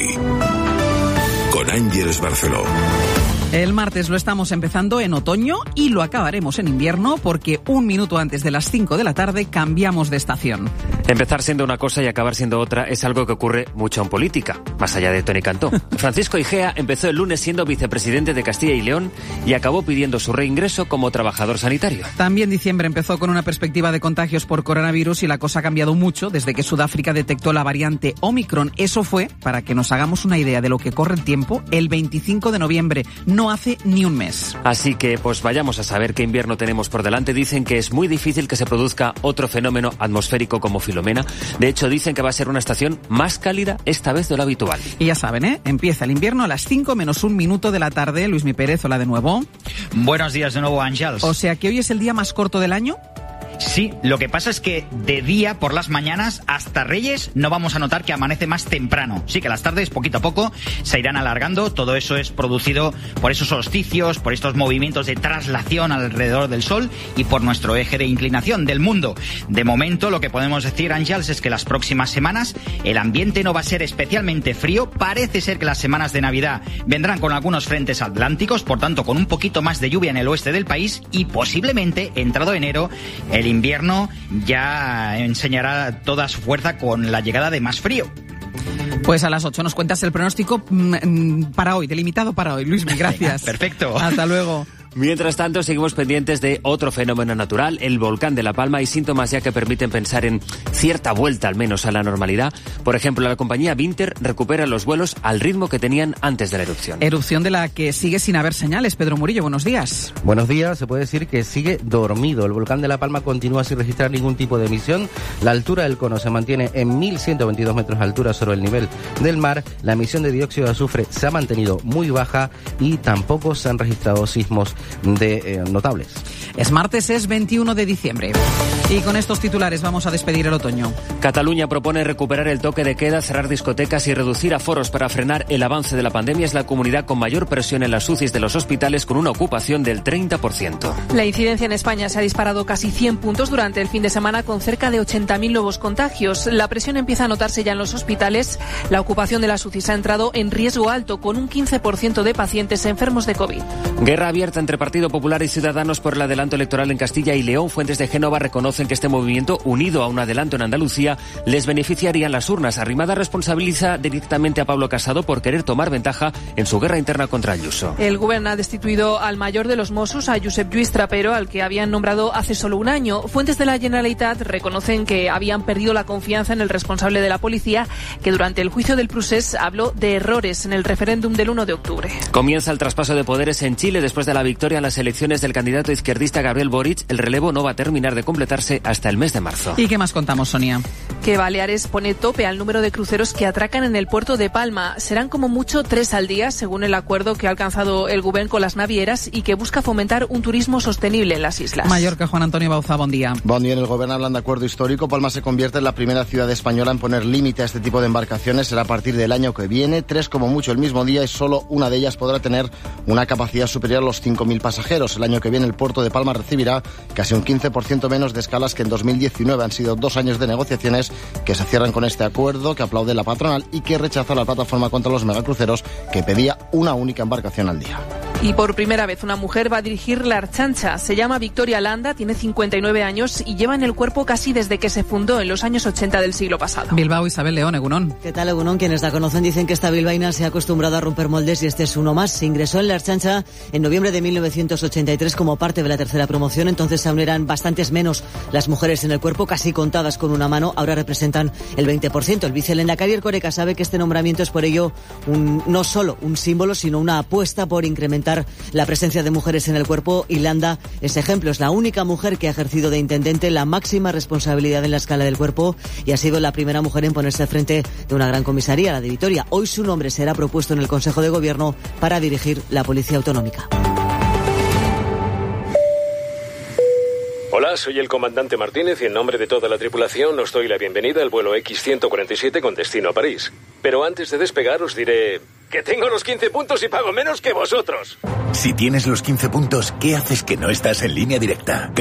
Con Ángeles Barceló. El martes lo estamos empezando en otoño y lo acabaremos en invierno porque un minuto antes de las 5 de la tarde cambiamos de estación. Empezar siendo una cosa y acabar siendo otra es algo que ocurre mucho en política, más allá de Tony Cantó. Francisco Igea empezó el lunes siendo vicepresidente de Castilla y León y acabó pidiendo su reingreso como trabajador sanitario. También diciembre empezó con una perspectiva de contagios por coronavirus y la cosa ha cambiado mucho desde que Sudáfrica detectó la variante Omicron. Eso fue, para que nos hagamos una idea de lo que corre el tiempo, el 25 de noviembre. No hace ni un mes. Así que, pues vayamos a saber qué invierno tenemos por delante. Dicen que es muy difícil que se produzca otro fenómeno atmosférico como Filomena. De hecho, dicen que va a ser una estación más cálida esta vez de lo habitual. Y ya saben, empieza el invierno a las 5 menos un minuto de la tarde. Luismi Pérez, hola de nuevo. Buenos días de nuevo, Ángels. O sea que hoy es el día más corto del año. Sí, lo que pasa es que de día, por las mañanas, hasta Reyes, no vamos a notar que amanece más temprano. Sí que las tardes, poquito a poco, se irán alargando. Todo eso es producido por esos solsticios, por estos movimientos de traslación alrededor del Sol y por nuestro eje de inclinación del mundo. De momento, lo que podemos decir, Ángels, es que las próximas semanas el ambiente no va a ser especialmente frío. Parece ser que las semanas de Navidad vendrán con algunos frentes atlánticos, por tanto, con un poquito más de lluvia en el oeste del país y posiblemente, entrado enero, el invierno ya enseñará toda su fuerza con la llegada de más frío. Pues a las 8 nos cuentas el pronóstico para hoy, delimitado para hoy. Luismi, gracias. Perfecto. Hasta luego. Mientras tanto, seguimos pendientes de otro fenómeno natural, el volcán de La Palma, y síntomas ya que permiten pensar en cierta vuelta al menos a la normalidad. Por ejemplo, la compañía Vinter recupera los vuelos al ritmo que tenían antes de la erupción. Erupción de la que sigue sin haber señales. Pedro Murillo, buenos días. Buenos días. Se puede decir que sigue dormido. El volcán de La Palma continúa sin registrar ningún tipo de emisión. La altura del cono se mantiene en 1.122 metros de altura sobre el nivel del mar. La emisión de dióxido de azufre se ha mantenido muy baja y tampoco se han registrado sismos notables. Es martes, es 21 de diciembre. Y con estos titulares vamos a despedir el otoño. Cataluña propone recuperar el toque de queda, cerrar discotecas y reducir aforos para frenar el avance de la pandemia. Es la comunidad con mayor presión en las UCIs de los hospitales, con una ocupación del 30%. La incidencia en España se ha disparado casi 100 puntos durante el fin de semana, con cerca de 80.000 nuevos contagios. La presión empieza a notarse ya en los hospitales. La ocupación de las UCIs ha entrado en riesgo alto, con un 15% de pacientes enfermos de COVID. Guerra abierta entre Partido Popular y Ciudadanos por el adelanto electoral en Castilla y León. Fuentes de Génova reconocen que este movimiento, unido a un adelanto en Andalucía, les beneficiaría en las urnas. Arrimada responsabiliza directamente a Pablo Casado por querer tomar ventaja en su guerra interna contra Ayuso. El gobierno ha destituido al mayor de los Mossos, a Josep Lluís Trapero, al que habían nombrado hace solo un año. Fuentes de la Generalitat reconocen que habían perdido la confianza en el responsable de la policía, que durante el juicio del Procés habló de errores en el referéndum del 1 de octubre. Comienza el traspaso de poderes en Chile después de la victoria en las elecciones del candidato izquierdista Gabriel Boric. El relevo no va a terminar de completarse hasta el mes de marzo. ¿Y qué más contamos, Sonia? Que Baleares pone tope al número de cruceros que atracan en el puerto de Palma. Serán como mucho 3 al día, según el acuerdo que ha alcanzado el Gobierno con las navieras y que busca fomentar un turismo sostenible en las islas. Mallorca, Juan Antonio Bauza, buen día. Bon día. En el Gobierno hablan de acuerdo histórico. Palma se convierte en la primera ciudad española en poner límite a este tipo de embarcaciones. Será a partir del año que viene, 3 como mucho el mismo día, y solo una de ellas podrá tener una capacidad superior a los 5.000 pasajeros. El año que viene el puerto de Palma recibirá casi un 15% menos de escalas que en 2019. Han sido 2 años de negociaciones que se cierran con este acuerdo, que aplaude la patronal y que rechaza la plataforma contra los megacruceros, que pedía una única embarcación al día. Y por primera vez una mujer va a dirigir la Archancha. Se llama Victoria Landa, tiene 59 años y lleva en el cuerpo casi desde que se fundó en los años 80 del siglo pasado. Bilbao, Isabel León, Egunon. ¿Qué tal, Egunon? Quienes la conocen dicen que esta bilbaína se ha acostumbrado a romper moldes y este es uno más. Se ingresó en la Archancha en noviembre de 1983 como parte de la tercera promoción. Entonces aún eran bastantes menos las mujeres en el cuerpo, casi contadas con una mano. Ahora representan el 20%. El vicelehendakari Erkoreka sabe que este nombramiento es por ello no solo un símbolo, sino una apuesta por incrementar la presencia de mujeres en el cuerpo. Y Landa es ejemplo. Es la única mujer que ha ejercido de intendente la máxima responsabilidad en la escala del cuerpo y ha sido la primera mujer en ponerse al frente de una gran comisaría, la de Vitoria. Hoy su nombre será propuesto en el Consejo de Gobierno para dirigir la Policía Autonómica. Hola, soy el comandante Martínez y en nombre de toda la tripulación os doy la bienvenida al vuelo X-147 con destino a París. Pero antes de despegar os diré que tengo los 15 puntos y pago menos que vosotros. Si tienes los 15 puntos, ¿qué haces que no estás en Línea Directa?